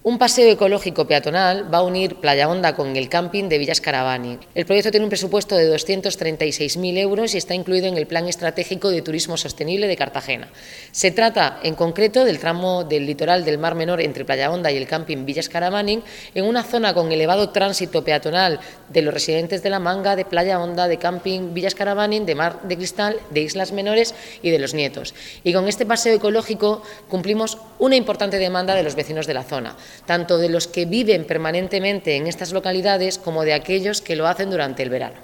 Un paseo ecológico peatonal va a unir Playa Honda con el camping de Villas Caravani. El proyecto tiene un presupuesto de 236.000 euros y está incluido en el Plan Estratégico de Turismo Sostenible de Cartagena. Se trata, en concreto, del tramo del litoral del Mar Menor entre Playa Honda y el camping Villas Caravani, en una zona con elevado tránsito peatonal de los residentes de La Manga, de Playa Honda, de camping Villas Caravani, de Mar de Cristal, de Islas Menores y de Los Nietos. Y con este paseo ecológico cumplimos una importante demanda de los vecinos de la zona, tanto de los que viven permanentemente en estas localidades como de aquellos que lo hacen durante el verano.